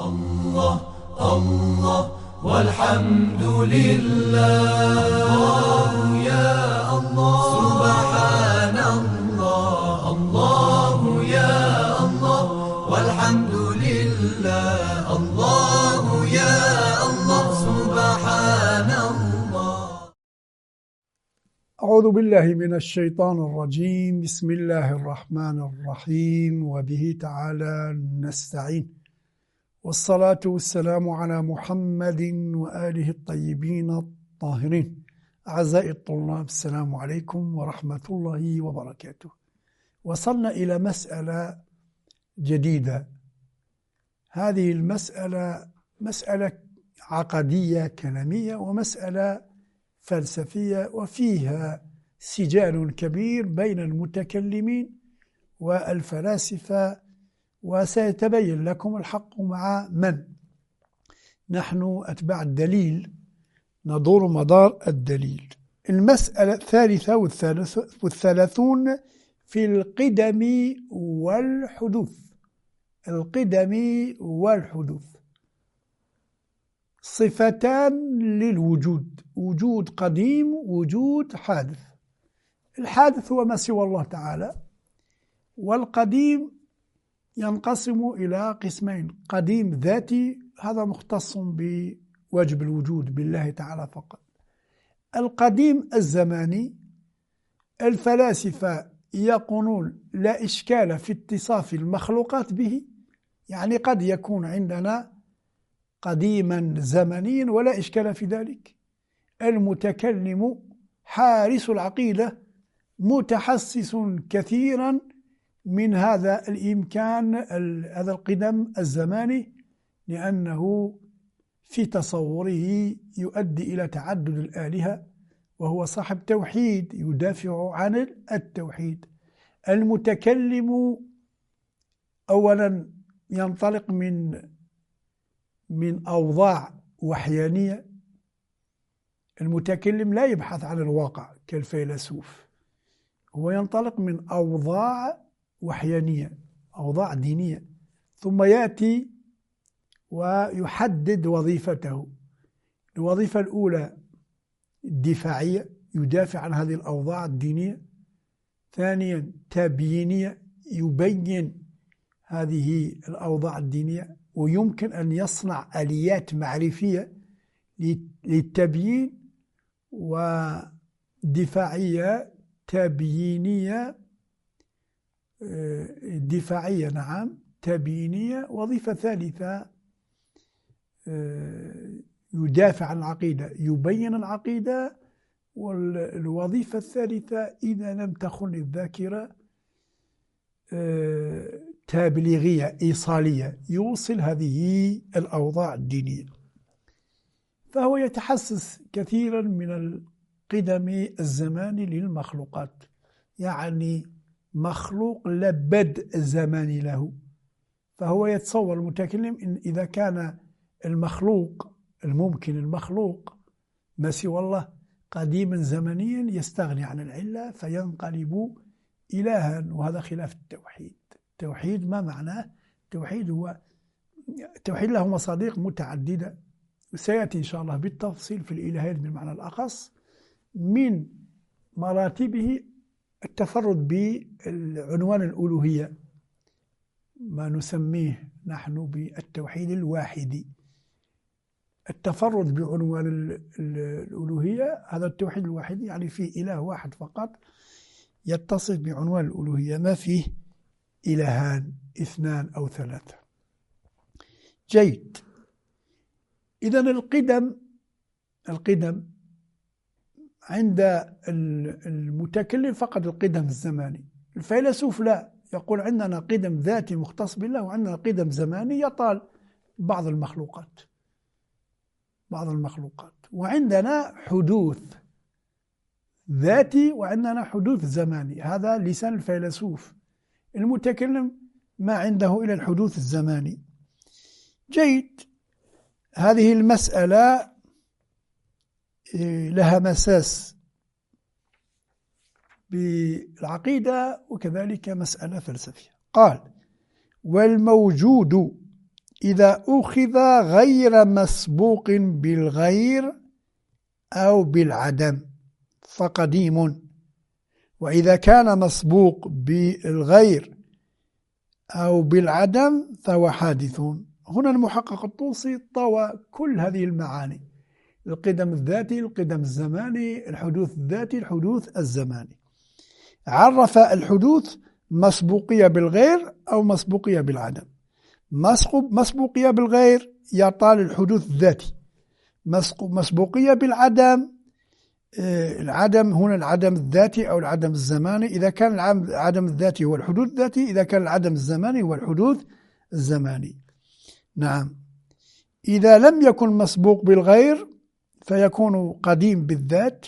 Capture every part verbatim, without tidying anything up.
الله الله والحمد لله، الله يا الله سبحان الله، الله يا الله والحمد لله، الله يا الله سبحان الله. أعوذ بالله من الشيطان الرجيم. بسم الله الرحمن الرحيم، وبه تعالى نستعين، والصلاة والسلام على محمد وآله الطيبين الطاهرين. أعزائي الطلاب، السلام عليكم ورحمة الله وبركاته. وصلنا إلى مسألة جديدة. هذه المسألة مسألة عقدية كلامية ومسألة فلسفية، وفيها سجال كبير بين المتكلمين والفلاسفة، وسيتبين لكم الحق مع من. نحن أتباع الدليل، ندور مدار الدليل. المسألة الثالثة والثلاثون في القدم والحدوث. القدم والحدوث صفتان للوجود، وجود قديم وجود حادث. الحادث هو ما سوى الله تعالى، والقديم ينقسم إلى قسمين: قديم ذاتي، هذا مختص بواجب الوجود بالله تعالى فقط. القديم الزماني، الفلاسفة يقولون لا إشكال في اتصاف المخلوقات به، يعني قد يكون عندنا قديما زمنيا ولا إشكال في ذلك. المتكلم حارس العقيدة متحسس كثيرا من هذا الإمكان، هذا القدم الزماني، لأنه في تصوره يؤدي إلى تعدد الآلهة، وهو صاحب توحيد يدافع عن التوحيد. المتكلم أولا ينطلق من من أوضاع وحيانية. المتكلم لا يبحث عن الواقع كالفيلسوف، هو ينطلق من أوضاع وحيانية، أوضاع دينية، ثم يأتي ويحدد وظيفته. الوظيفة الأولى الدفاعية، يدافع عن هذه الأوضاع الدينية. ثانيا تبيينية، يبين هذه الأوضاع الدينية، ويمكن أن يصنع آليات معرفية للتبيين. ودفاعية تبيينية، دفاعية نعم تبيينية. وظيفة ثالثة يدافع عن العقيدة، يبين العقيدة. والوظيفة الثالثة إذا لم تخن الذاكرة تبليغية إيصالية، يوصل هذه الأوضاع الدينية. فهو يتحسس كثيرا من القدم الزماني للمخلوقات، يعني مخلوق لا بدء زماني له. فهو يتصور المتكلم إن إذا كان المخلوق الممكن المخلوق ما سوى الله قديما زمنيا، يستغني عن العلة فينقلب إلها، وهذا خلاف التوحيد. التوحيد ما معناه؟ التوحيد هو التوحيد له مصادق متعددة، وسيأتي إن شاء الله بالتفصيل في الإلهيات بالمعنى الأخص. من مراتبه التفرد بالعنوان الألوهية، ما نسميه نحن بالتوحيد الواحدي. التفرد بعنوان الألوهية، هذا التوحيد الواحدي يعني فيه إله واحد فقط يتصف بعنوان الألوهية، ما فيه إلهان اثنان أو ثلاثة. جيد. إذن القدم القدم عند المتكلم فقط القدم الزماني. الفيلسوف لا، يقول عندنا قدم ذاتي مختص بالله، وعندنا قدم زماني يطال بعض المخلوقات بعض المخلوقات وعندنا حدوث ذاتي وعندنا حدوث زماني. هذا لسان الفيلسوف. المتكلم ما عنده إلى الحدوث الزماني. جيد. هذه المسألة لها مساس بالعقيدة وكذلك مسألة فلسفية. قال: والموجود إذا أخذ غير مسبوق بالغير أو بالعدم فقديم، وإذا كان مسبوق بالغير أو بالعدم فهو حادث. هنا المحقق الطوسي طوى كل هذه المعاني: القدم الذاتي، القدم الزماني، الحدوث الذاتي، الحدوث الزماني. عرف الحدوث مسبوقية بالغير أو مسبوقية بالعدم. مسبوقية بالغير يطال الحدوث الذاتي، مسبوقية بالعدم العدم هنا العدم الذاتي أو العدم الزماني. إذا كان العدم الذاتي هو الحدوث الذاتي، إذا كان العدم الزماني هو الحدوث الزماني. نعم. إذا لم يكن مسبوق بالغير فيكون قديم بالذات،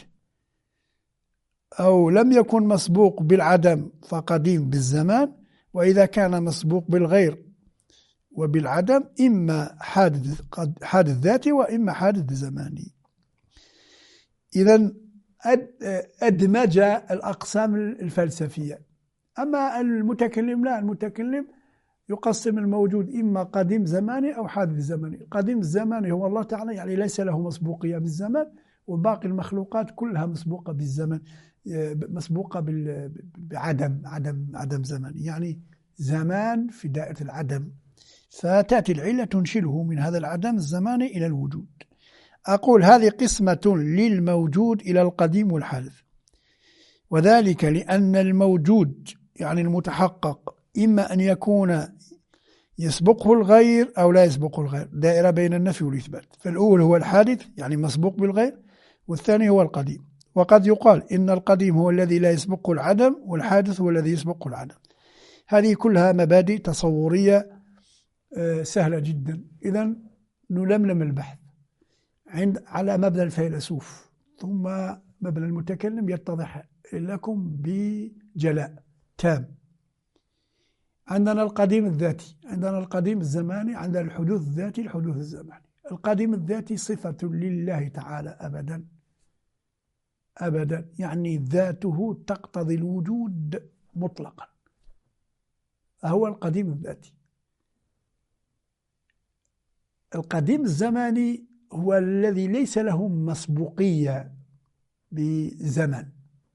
أو لم يكن مسبوق بالعدم فقديم بالزمان، وإذا كان مسبوق بالغير وبالعدم إما حادث حادث ذاتي وإما حادث زماني. إذن أدمج الأقسام الفلسفية. أما المتكلم لا، المتكلم يقسم الموجود إما قديم زماني أو حادث زماني. القديم الزماني هو الله تعالى، يعني ليس له مسبوقية بالزمان، وباقي المخلوقات كلها مسبوقة بالزمن، مسبوقة بعدم عدم عدم زمان، يعني زمان في دائرة العدم، فتأتي العلة تنشله من هذا العدم الزماني إلى الوجود. أقول هذه قسمة للموجود إلى القديم والحادث، وذلك لأن الموجود يعني المتحقق إما أن يكون يسبقه الغير أو لا يسبقه الغير، دائرة بين النفي والإثبات. فالأول هو الحادث يعني مسبوق بالغير، والثاني هو القديم. وقد يقال إن القديم هو الذي لا يسبقه العدم، والحادث هو الذي يسبقه العدم. هذه كلها مبادئ تصورية سهلة جدا. إذن نلملم البحث عند على مبنى الفيلسوف ثم مبنى المتكلم يتضح لكم بجلاء تام. عندنا القديم الذاتي، عندنا القديم الزماني، عندنا الحدوث الذاتي، الحدوث الزماني. القديم الذاتي صفة لله تعالى أبدا أبدا، يعني ذاته تقتضي الوجود مطلقا، هو القديم الذاتي. القديم الزماني هو الذي ليس له مسبوقية بزمن،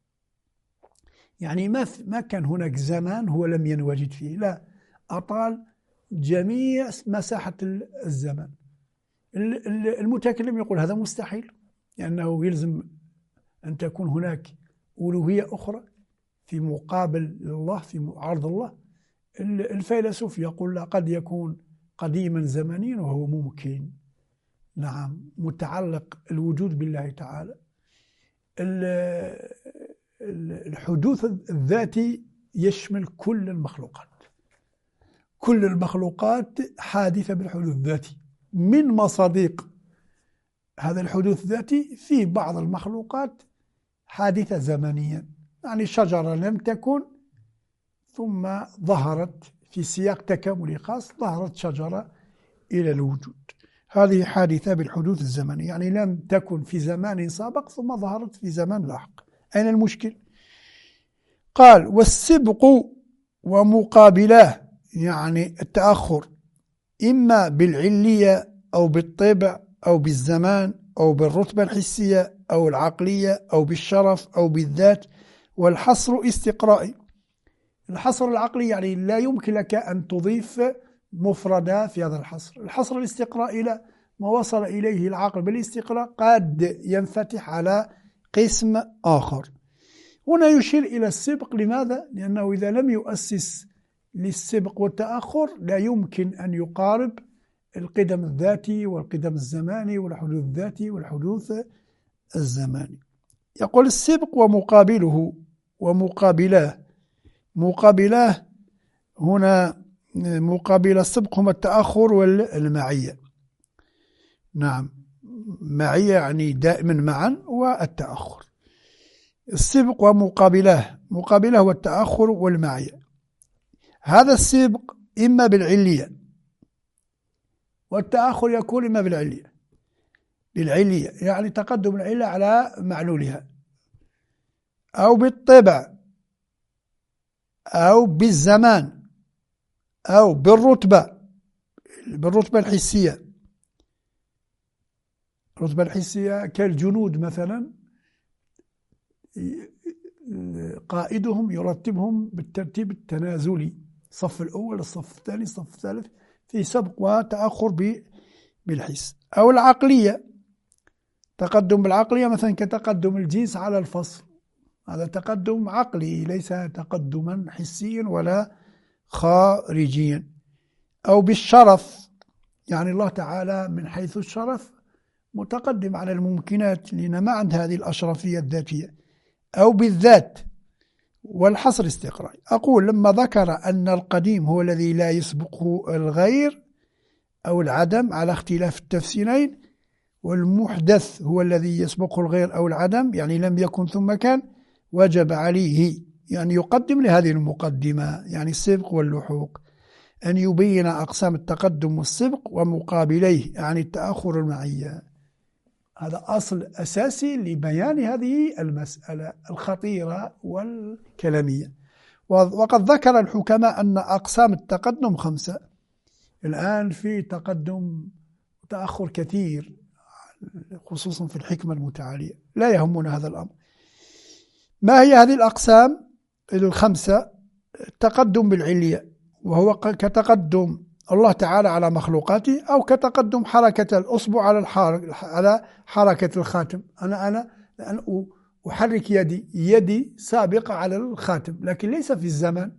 يعني ما ما كان هناك زمان هو لم ينوجد فيه، لا، أطال جميع مساحة الزمن. المتكلم يقول هذا مستحيل، لأنه يلزم أن تكون هناك ألوهية أخرى في مقابل الله، في عرض الله. الفيلسوف يقول لا، قد يكون قديما زمنيا وهو ممكن، نعم، متعلق الوجود بالله تعالى. الحدوث الذاتي يشمل كل المخلوقات، كل المخلوقات حادثة بالحدوث الذاتي من مصادق هذا الحدوث الذاتي. في بعض المخلوقات حادثة زمنيا، يعني شجرة لم تكن ثم ظهرت في سياق تكاملي خاص، ظهرت شجرة إلى الوجود، هذه حادثة بالحدوث الزمني، يعني لم تكن في زمان سابق ثم ظهرت في زمان لاحق. أين المشكل؟ قال والسبق ومقابلاه، يعني التأخر إما بالعلية أو بالطبع أو بالزمان أو بالرتبة الحسية أو العقلية أو بالشرف أو بالذات، والحصر استقرائي. الحصر العقلي يعني لا يمكن لك أن تضيف مفردة في هذا الحصر. الحصر الاستقرائي لا، ما وصل إليه العقل بالاستقراء قد ينفتح على قسم آخر. هنا يشير إلى السبق، لماذا؟ لأنه إذا لم يؤسس للسبق والتأخر لا يمكن أن يقارب القدم الذاتي والقدم الزماني والحدوث الذاتي والحدوث الزماني. يقول السبق ومقابله ومقابلاه. مقابلاه هنا مقابل السبق هما التأخر والمعية، نعم، معية يعني دائما معا، والتأخر. السبق ومقابلاه، مقابله هو التأخر والمعية. هذا السبق إما بالعلية، والتأخر يكون إما بالعلية. بالعلية يعني تقدم العلة على معلولها، أو بالطبع أو بالزمان أو بالرتبة، بالرتبة الحسية. الرتبة الحسية كالجنود مثلا، قائدهم يرتبهم بالترتيب التنازلي، الصف الأول، الصف الثاني، الصف الثالث، في سبق وتأخر بالحس. أو العقلية، تقدم بالعقلية مثلا كتقدم الجنس على الفصل، هذا تقدم عقلي ليس تقدما حسيا ولا خارجيا. أو بالشرف، يعني الله تعالى من حيث الشرف متقدم على الممكنات لأن ما عند هذه الأشرفية الذاتية. أو بالذات، والحصر استقرائي. أقول لما ذكر أن القديم هو الذي لا يسبقه الغير أو العدم على اختلاف التفسيرين، والمحدث هو الذي يسبقه الغير أو العدم يعني لم يكن ثم كان، وجب عليه يعني يقدم لهذه المقدمة يعني السبق واللحوق أن يبين أقسام التقدم والسبق ومقابليه يعني التأخر المعية. هذا أصل أساسي لبيان هذه المسألة الخطيرة والكلامية. وقد ذكر الحكماء أن أقسام التقدم خمسة. الآن في تقدم وتأخر كثير خصوصا في الحكمة المتعالية، لا يهمنا هذا الأمر. ما هي هذه الأقسام الخمسة؟ التقدم بالعلية، وهو كتقدم الله تعالى على مخلوقاته، أو كتقدم حركة الأصبع على على حركة الخاتم. أنا أنا أنا أحرك يدي، يدي سابقة على الخاتم لكن ليس في الزمن.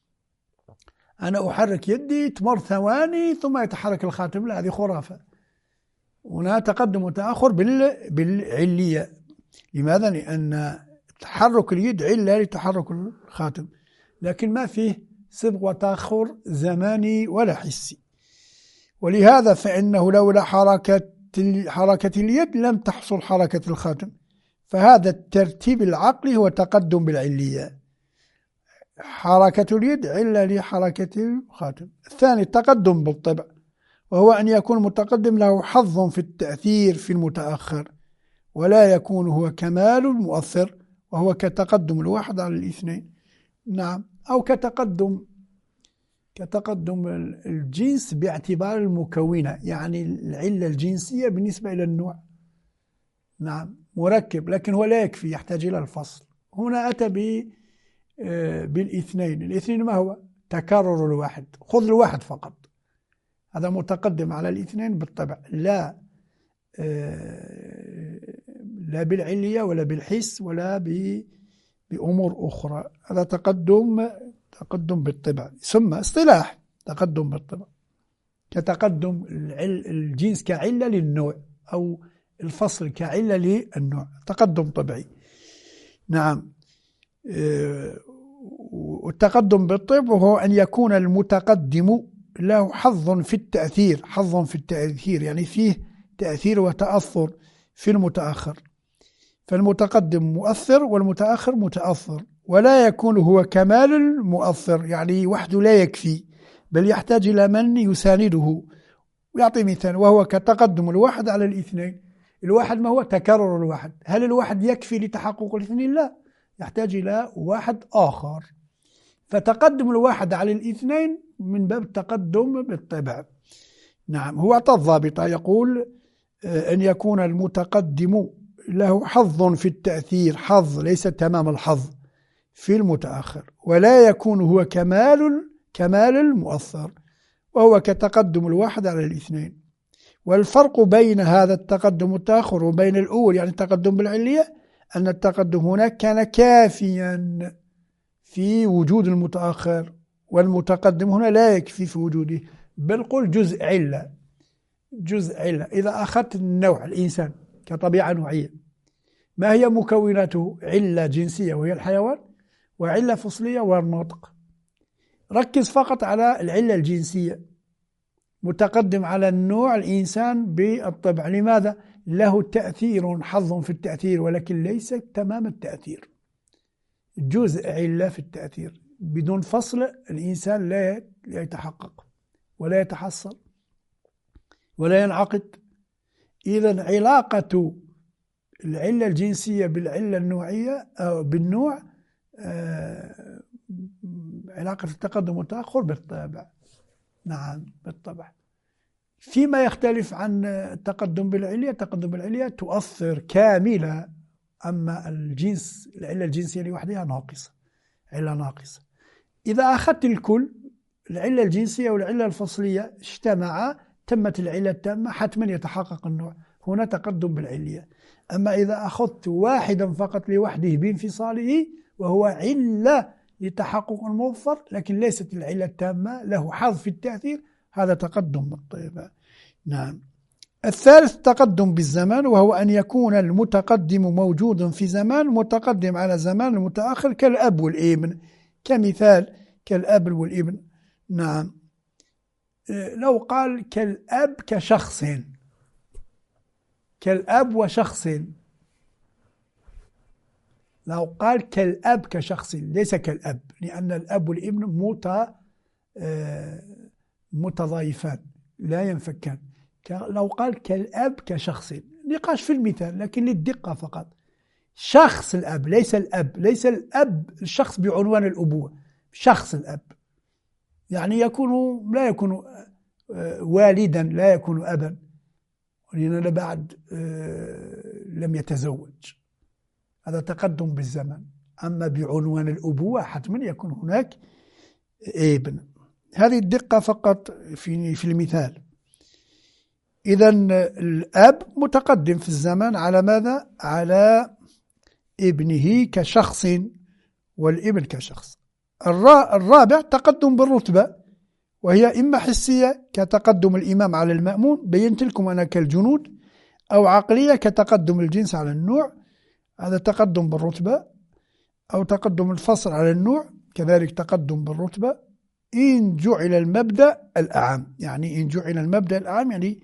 أنا أحرك يدي تمر ثواني ثم يتحرك الخاتم، لا هذه خرافة. هنا تقدم وتأخر بالعلية. لماذا؟ لأن تحرك اليد علة لتحرك الخاتم، لكن ما فيه سبق وتأخر زماني ولا حسي. ولهذا فإنه لولا حركة حركة اليد لم تحصل حركة الخاتم. فهذا الترتيب العقلي هو تقدم بالعلية، حركة اليد علة لحركة الخاتم. الثاني التقدم بالطبع، وهو أن يكون متقدم له حظ في التأثير في المتأخر، ولا يكون هو كمال المؤثر، وهو كتقدم الواحد على الاثنين. نعم. أو كتقدم كتقدم الجنس باعتبار المكونة، يعني العلة الجنسية بالنسبة إلى النوع. نعم، مركب لكن هو لا يكفي، يحتاج إلى الفصل. هنا أتى بالاثنين. الاثنين ما هو؟ تكرر الواحد، خذ الواحد فقط، هذا متقدم على الاثنين بالطبع، لا لا بالعلية ولا بالحس ولا بأمور أخرى. هذا تقدم تقدم بالطبع، ثم اصطلاح تقدم بالطبع كتقدم الجنس كعلة للنوع، أو الفصل كعلة للنوع، تقدم طبيعي. نعم. والتقدم بالطبع هو أن يكون المتقدم له حظ في التأثير، حظ في التأثير يعني فيه تأثير وتأثر في المتأخر. فالمتقدم مؤثر والمتأخر متأثر، ولا يكون هو كمال المؤثر يعني وحده لا يكفي، بل يحتاج إلى من يسانده. ويعطي مثال، وهو كتقدم الواحد على الاثنين. الواحد ما هو؟ تكرر الواحد. هل الواحد يكفي لتحقق الاثنين؟ لا، يحتاج إلى واحد آخر. فتقدم الواحد على الاثنين من باب التقدم بالطبع. نعم. هو أعطى الضابطة، يقول أن يكون المتقدم له حظ في التأثير، حظ ليس تمام الحظ في المتأخر، ولا يكون هو كمال كمال المؤثر، وهو كتقدم الواحد على الاثنين. والفرق بين هذا التقدم والتأخر وبين الأول يعني التقدم بالعلية أن التقدم هناك كان كافيا في وجود المتأخر، والمتقدم هنا لا يكفي في وجوده، بل قل جزء علة. جزء علة. إذا أخذت النوع الإنسان كطبيعة نوعية، ما هي مكوناته؟ علة جنسية وهي الحيوان، وعلة فصلية والنطق. ركز فقط على العلة الجنسية، متقدم على النوع الإنسان بالطبع. لماذا؟ له تأثير، حظ في التأثير، ولكن ليس تمام التأثير، جزء علة في التأثير. بدون فصل الإنسان لا يتحقق ولا يتحصل ولا ينعقد. إذن علاقة العلة الجنسية بالعلة النوعية أو بالنوع آه علاقة التقدم والتأخر بالطبع. نعم، بالطبع. فيما يختلف عن التقدم بالعلية، التقدم بالعلية تؤثر كاملة، أما الجنس العلة الجنسية لوحدها ناقصة، علة ناقصة. إذا أخذت الكل، العلة الجنسية والعلة الفصلية اجتمعا، تمت العلة التامة، حتما يتحقق النوع، هنا تقدم بالعلية. أما إذا أخذت واحدا فقط لوحده بانفصاله وهو علة لتحقق الموفر لكن ليست العلة التامة، له حظ في التأثير، هذا تقدم بالطيبة. نعم. الثالث تقدم بالزمان، وهو أن يكون المتقدم موجودا في زمان متقدم على زمان المتأخر، كالأب والابن، كمثال كالأب والابن. نعم. لو قال كالأب كشخص، كالأب وشخص، لو قال كالأب كشخص ليس كالأب، لأن الأب والابن مت متضايفان لا ينفكان. لو قال كالأب كشخص، نقاش في المثال لكن للدقة فقط، شخص الأب ليس الأب، ليس الأب الشخص بعنوان الأبوة، شخص الأب، يعني يكون لا يكون والدا، لا يكون أبا، لأننا بعد لم يتزوج، هذا تقدم بالزمن. أما بعنوان الأبوة حتما يكون هناك ابن. هذه الدقة فقط في في المثال. إذن الأب متقدم في الزمان على ماذا؟ على ابنه كشخص، والابن كشخص. الرابع تقدم بالرتبة، وهي إما حسية كتقدم الإمام على المأمون، بينت لكم أنا كالجنود، أو عقلية كتقدم الجنس على النوع، هذا تقدم بالرتبة، أو تقدم الفصل على النوع، كذلك تقدم بالرتبة. إن جعل المبدأ الأعم، يعني إن جعل المبدأ الأعم يعني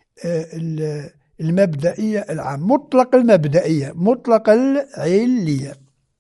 المبدئية العام، مطلق المبدئية، مطلق العلية.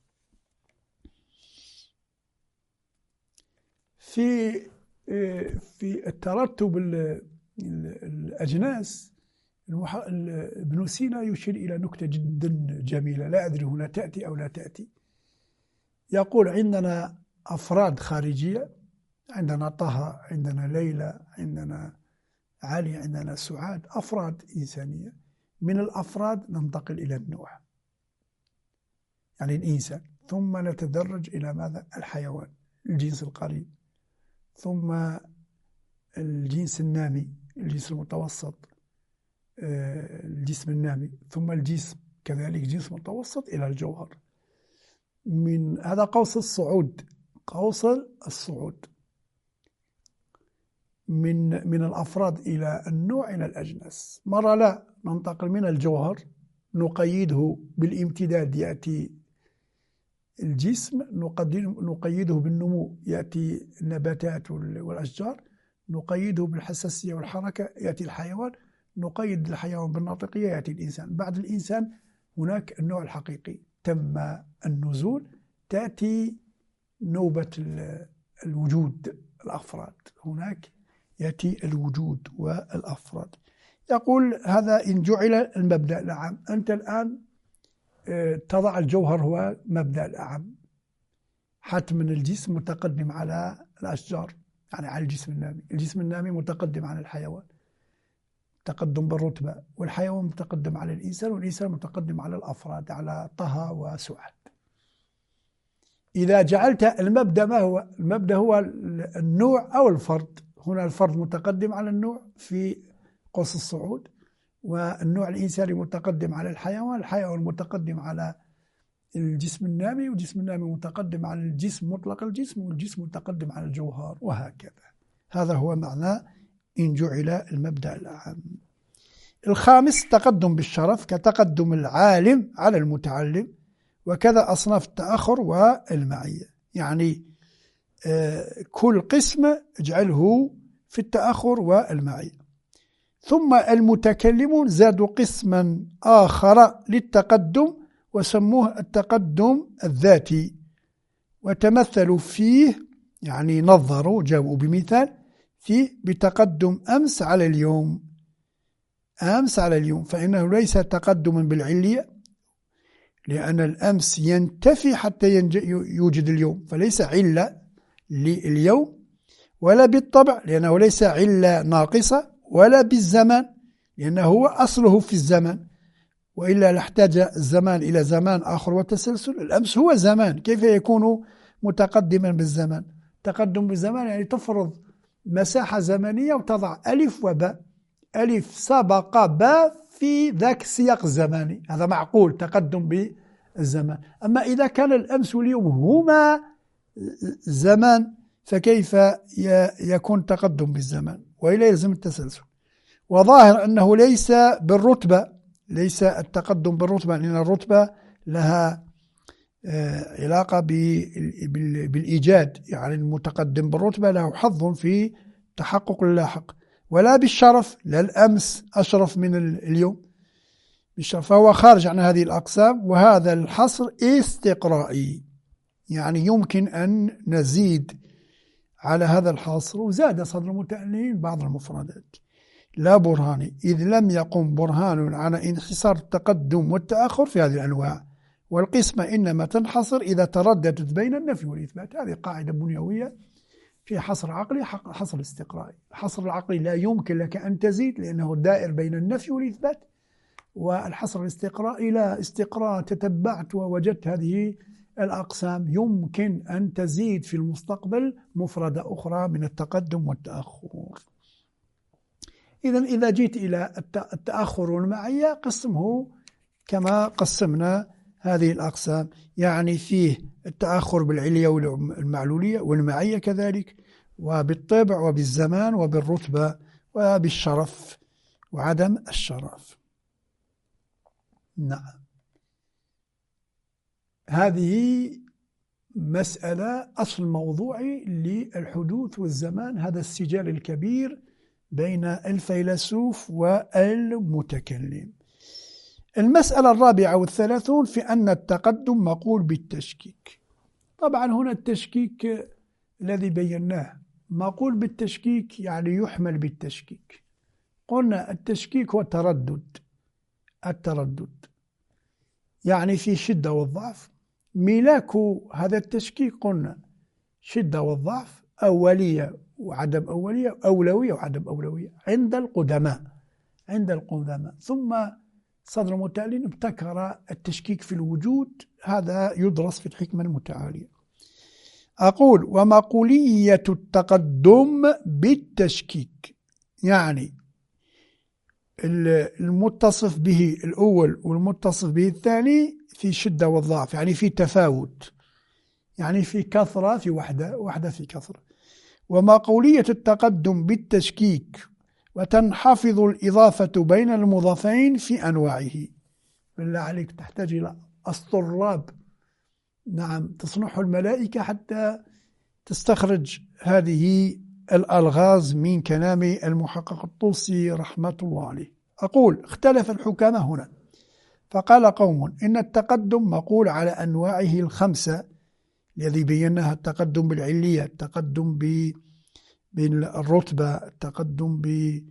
في في الترتب الأجناس، ابن سينا يشير إلى نكتة جدا جميلة، لا أدري هنا تأتي أو لا تأتي. يقول عندنا أفراد خارجية، عندنا طه، عندنا ليلى، عندنا علي، عندنا سعاد، أفراد إنسانية. من الأفراد ننتقل إلى النوع، يعني الإنسان، ثم نتدرج إلى ماذا؟ الحيوان، الجنس القريب، ثم الجنس النامي، الجنس المتوسط، الجسم النامي، ثم الجسم كذلك جنس متوسط، إلى الجوهر. من هذا قوس الصعود، قوس الصعود من من الأفراد إلى النوع إلى الأجناس. مرة لا، ننتقل من الجوهر نقيده بالامتداد، يأتي الجسم، نقيده بالنمو، يأتي النباتات والأشجار، نقيده بالحساسية والحركة، يأتي الحيوان، نقيد الحيوان بالناطقية، يأتي الإنسان. بعد الإنسان هناك النوع الحقيقي، تم النزول، تأتي نوبة الوجود، الأفراد، هناك يأتي الوجود والأفراد. يقول هذا إن جعل المبدأ الأعم. أنت الآن تضع الجوهر هو مبدأ الأعم، حتما الجسم متقدم على الأشجار، يعني على الجسم النامي، الجسم النامي متقدم على الحيوان، تقدم بالرتبة، والحيوان متقدم على الإنسان، والإنسان متقدم على الأفراد، على طه وسعاد. إذا جعلت المبدأ ما هو؟ المبدأ هو النوع أو الفرد. هنا الفرد متقدم على النوع في قوس الصعود، والنوع الإنساني متقدم على الحيوان، الحيوان متقدم على الجسم النامي، والجسم النامي متقدم على الجسم مطلق الجسم، والجسم متقدم على الجوهر، وهكذا. هذا هو معنى إن جعل المبدأ الأعم. الخامس تقدم بالشرف، كتقدم العالم على المتعلم، وكذا أصناف التأخر والمعية، يعني كل قسم اجعله في التأخر والمعية. ثم المتكلمون زادوا قسما آخر للتقدم وسموه التقدم الذاتي، وتمثلوا فيه، يعني نظروا، جاءوا بمثال فيه بتقدم أمس على اليوم، أمس على اليوم، فإنه ليس تقدما بالعلية، لأن الأمس ينتفي حتى يوجد اليوم، فليس علة لليوم، ولا بالطبع، لأنه ليس علة ناقصة، ولا بالزمان، لأنه هو أصله في الزمان، وإلا لاحتاج الزمان إلى زمان آخر وتسلسل. الأمس هو زمان، كيف يكون متقدما بالزمان؟ تقدم بالزمان يعني تفرض مساحة زمنية وتضع ألف وباء، ألف سبق باء في ذاك السياق الزماني، هذا معقول تقدم بالزمان. أما إذا كان الأمس واليوم هما زمان فكيف يكون تقدم بالزمان؟ وإلا يلزم التسلسل. وظاهر أنه ليس بالرتبة، ليس التقدم بالرتبة، لأن الرتبة لها علاقة بالإيجاد، يعني المتقدم بالرتبة له حظ في تحقق اللاحق، ولا بالشرف، لا الأمس أشرف من اليوم بالشرف، فهو خارج عن هذه الأقسام. وهذا الحصر استقرائي، يعني يمكن أن نزيد على هذا الحصر. وزاد صدر المتألفين بعض المفردات لا برهاني، إذ لم يقم برهان على انحصار التقدم والتأخر في هذه الأنواع، والقسمة إنما تنحصر إذا ترددت بين النفي والإثبات. هذه قاعدة بنيوية في حصر عقلي، حصر استقرائي. الحصر العقلي لا يمكن لك أن تزيد لأنه دائر بين النفي والإثبات، والحصر الاستقرائي لا، استقراء تتبعت ووجدت هذه الأقسام، يمكن أن تزيد في المستقبل مفردة أخرى من التقدم والتأخر. إذن إذا جيت إلى التأخر والمعية قسمه كما قسمنا هذه الأقسام، يعني فيه التأخر بالعلية والمعلولية، والمعية كذلك، وبالطبع وبالزمان وبالرتبة وبالشرف وعدم الشرف. نعم، هذه مسألة أصل موضوعي للحدوث والزمان، هذا السجال الكبير بين الفيلسوف والمتكلم. المسألة الرابعة والثلاثون في أن التقدم مقول بالتشكيك. طبعا هنا التشكيك الذي بيناه مقول بالتشكيك، يعني يحمل بالتشكيك. قلنا التشكيك هو التردد، التردد يعني في شدة والضعف. ملاك هذا التشكيك قلنا شدة والضعف، أولية وعدم أولية، أولوية وعدم أولوية عند القدماء، عند القدماء. ثم صدر المتألين ابتكر التشكيك في الوجود، هذا يدرس في الحكمة المتعالية. أقول ومقولية التقدم بالتشكيك، يعني المتصف به الأول والمتصف به الثاني في شدة والضعف، يعني في تفاوت، يعني في كثرة في وحدة، وحدة في كثرة. ومقولية التقدم بالتشكيك وتنحفظ الإضافة بين المضافين في أنواعه. بالله عليك تحتاج إلى أسطرلاب، نعم، تصنح الملائكة حتى تستخرج هذه الألغاز من كلام المحقق الطوسي رحمة الله عليه. أقول اختلف الحكماء هنا، فقال قوم إن التقدم مقول على أنواعه الخمسة الذي بيناها: التقدم بالعلية، التقدم بالرتبة، التقدم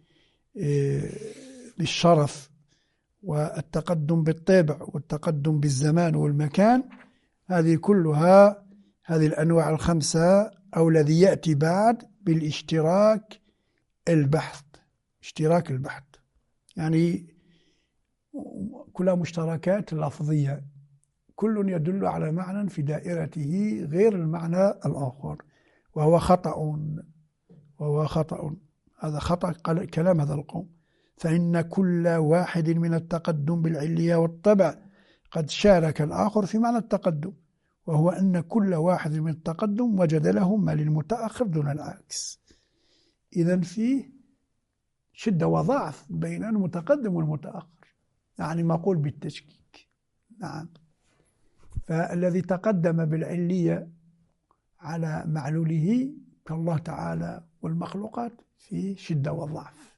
بالشرف، والتقدم بالطبع، والتقدم بالزمان والمكان. هذه كلها، هذه الأنواع الخمسة أو الذي يأتي بعد بالاشتراك البحث، اشتراك البحث يعني كلها مشتركات لفظية، كل يدل على معنى في دائرته غير المعنى الآخر، وهو خطأ، وهو خطأ هذا خطأ كلام هذا القوم. فإن كل واحد من التقدم بالعلية والطبع قد شارك الآخر في معنى التقدم، وهو أن كل واحد من التقدم وجد له ما للمتأخر دون العكس. إذن فيه شدة وضعف بين المتقدم والمتأخر، يعني مقول بالتشكيك. نعم، فالذي تقدم بالعلية على معلوله كالله تعالى والمخلوقات في شدة وضعف،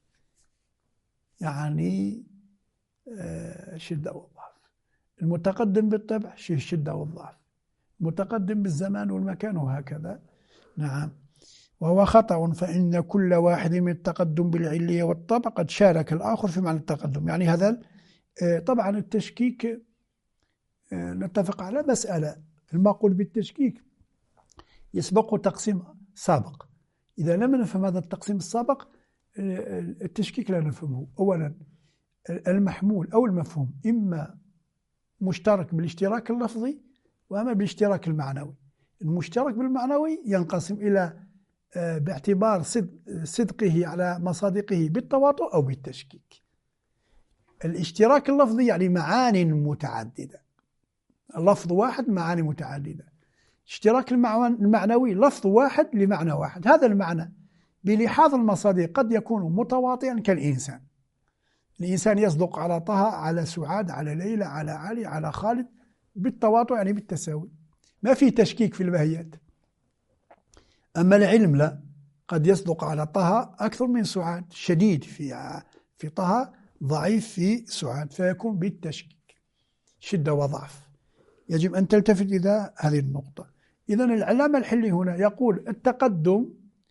يعني شدة وضعف. المتقدم بالطبع فيه شدة والضعف، متقدم بالزمان والمكان وهكذا. نعم، وهو خطأ، فإن كل واحد من التقدم بالعلية والطبع قد شارك الآخر في معنى التقدم. يعني هذا طبعا التشكيك نتفق على مسألة، المقول بالتشكيك يسبق تقسيم سابق. إذا لم نفهم هذا التقسيم السابق التشكيك لا نفهمه. أولا المحمول أو المفهوم إما مشترك بالاشتراك اللفظي وأما بالاشتراك المعنوي. المشترك بالمعنوي ينقسم إلى باعتبار صدقه على مصادقه بالتواطؤ أو بالتشكيك. الاشتراك اللفظي يعني معاني متعددة، لفظ واحد معاني متعددة. اشتراك المعنوي لفظ واحد لمعنى واحد. هذا المعنى بلحاظ المصادق قد يكون متواطئا كالإنسان. الإنسان يصدق على طه، على سعاد، على ليلى، على علي، على خالد بالتواطؤ يعني بالتساوي، ما في تشكيك في الماهيات. أما العلم لا، قد يصدق على طه أكثر من سعاد، شديد في في طه، ضعيف في سعاد، فيكون بالتشكيك، شدة وضعف. يجب أن تلتفت إلى هذه النقطة. إذن العلامة الحلي هنا يقول التقدم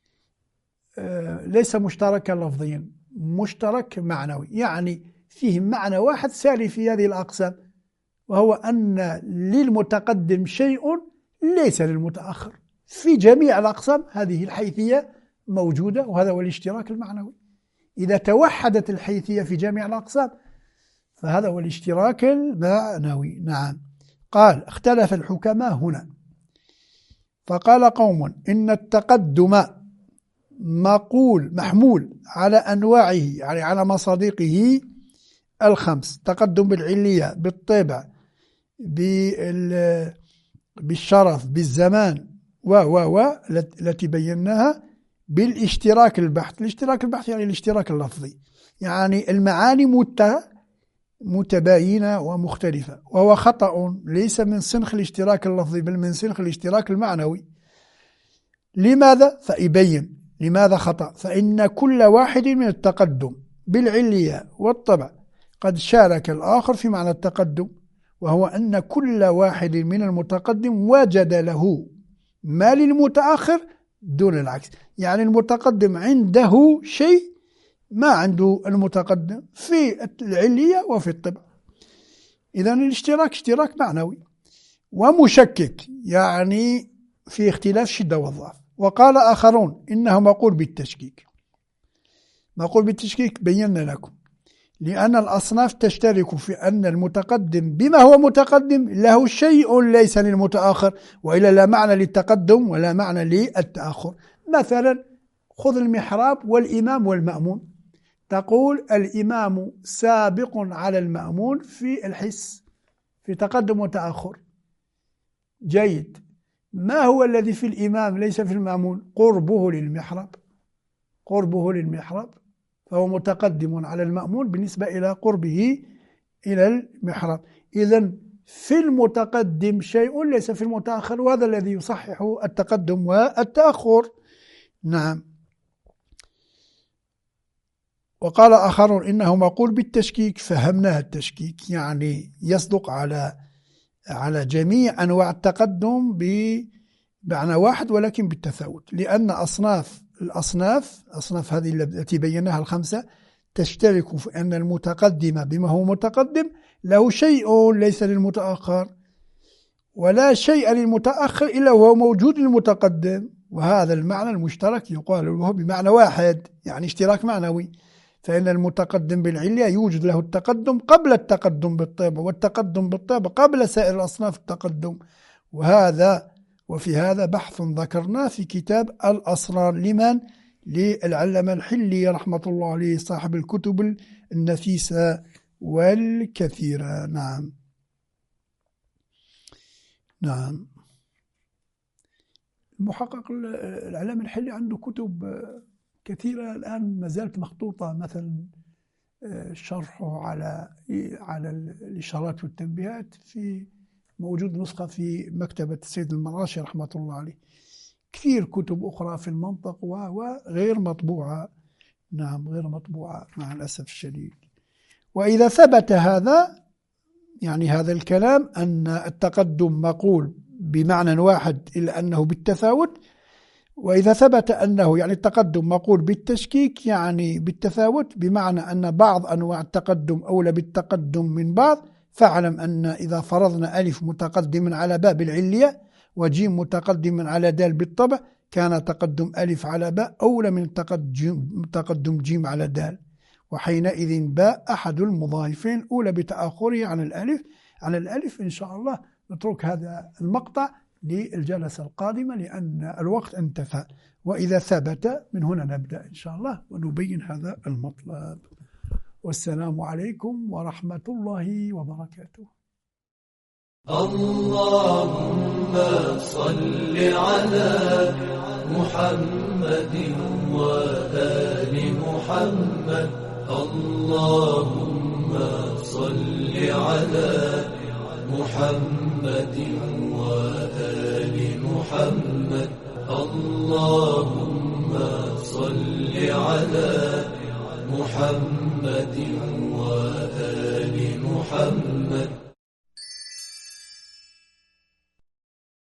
ليس مشتركا لفظيا، مشترك معنوي، يعني فيه معنى واحد ساري في هذه الأقسام، وهو أن للمتقدم شيء ليس للمتأخر. في جميع الأقسام هذه الحيثية موجودة، وهذا هو الاشتراك المعنوي. إذا توحدت الحيثية في جميع الأقسام فهذا هو الاشتراك المعنوي. نعم. قال اختلف الحكماء هنا، فقال قوم إن التقدم مقول محمول على أنواعه، يعني على مصادقه الخمس: تقدم بالعلية، بالطبع، بالشرف، بالزمان، و و و التي بيناها، بالاشتراك البحث. الاشتراك البحث يعني الاشتراك اللفظي، يعني المعاني متباينة ومختلفة، وهو خطأ ليس من سنخ الاشتراك اللفظي بل من سنخ الاشتراك المعنوي. لماذا؟ فيبين لماذا خطأ. فإن كل واحد من التقدم بالعلية والطبع قد شارك الآخر في معنى التقدم، وهو أن كل واحد من المتقدم وجد له ما للمتأخر دون العكس. يعني المتقدم عنده شيء ما عنده المتقدم في العلية وفي الطبع. إذن الاشتراك اشتراك معنوي ومشكك، يعني في اختلاف شدة والضعف. وقال آخرون إنه مقول بالتشكيك. مقول بالتشكيك بينا لكم، لأن الأصناف تشترك في أن المتقدم بما هو متقدم له شيء ليس للمتآخر، وإلا لا معنى للتقدم ولا معنى للتأخر. مثلا خذ المحراب والإمام والمأمون، تقول الإمام سابق على المأمون في الحس، في تقدم وتأخر. جيد. ما هو الذي في الإمام ليس في المأمون؟ قربه للمحراب، قربه للمحراب، فهو متقدم على المأمون بالنسبة إلى قربه إلى المحراب. إذن في المتقدم شيء ليس في المتأخر، وهذا الذي يصحح التقدم والتأخر. نعم. وقال آخرون إنه مقول بالتشكيك. فهمناها التشكيك يعني يصدق على على جميع أنواع التقدم بمعنى واحد ولكن بالتفاوت، لأن أصناف الأصناف أصناف هذه التي بيناها الخمسة تشترك في أن المتقدم بما هو متقدم له شيء ليس للمتأخر، ولا شيء للمتأخر إلا وهو موجود للمتقدم، وهذا المعنى المشترك يقال له بمعنى واحد، يعني اشتراك معنوي. فإن المتقدم بالعلية يوجد له التقدم قبل التقدم بالطبع، والتقدم بالطبع قبل سائر أصناف التقدم. وهذا وفي هذا بحث ذكرناه في كتاب الأسرار لمن؟ للعلامة الحلي رحمة الله عليه، صاحب الكتب النفيسة والكثيرة. نعم. نعم. المحقق العلامة الحلي عنده كتب كثيرة الآن ما زالت مخطوطة، مثلا شرحه على على الإشارات والتنبيهات، في موجود نسخة في مكتبة السيد المراشي رحمة الله عليه. كثير كتب أخرى في المنطق وغير مطبوعة. نعم، غير مطبوعة مع الأسف الشديد. وإذا ثبت هذا، يعني هذا الكلام أن التقدم مقول بمعنى واحد إلا أنه بالتفاوت، وإذا ثبت أنه يعني التقدم مقول بالتشكيك يعني بالتفاوت، بمعنى أن بعض أنواع التقدم أولى بالتقدم من بعض، فاعلم أن إذا فرضنا ألف متقدم على باء بالعلية وجيم متقدم على دال بالطبع، كان تقدم ألف على باء أولى من تقدم, تقدم جيم على دال، وحينئذ باء أحد المضاعفين أولى بتأخره عن الألف عن الألف. إن شاء الله نترك هذا المقطع للجلسة القادمة لأن الوقت انتهى، وإذا ثبت من هنا نبدأ إن شاء الله ونبين هذا المطلب. والسلام عليكم ورحمة الله وبركاته. اللهم صل على محمد وآل محمد. اللهم صل على محمد وآل محمد. اللهم صل على محمد وآل محمد.